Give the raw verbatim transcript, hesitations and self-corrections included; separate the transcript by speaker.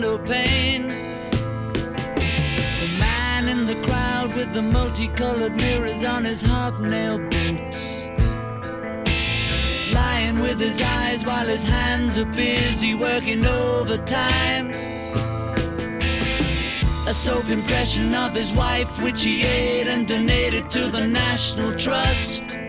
Speaker 1: window pane. The man in the crowd with the multicolored mirrors on his hobnail boots, lying with his eyes while his hands are busy working overtime. A soap impression of his wife which he ate and donated to the National Trust.